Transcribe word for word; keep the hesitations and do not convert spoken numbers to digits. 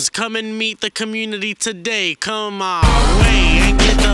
Come and meet the community today. Come our way and get the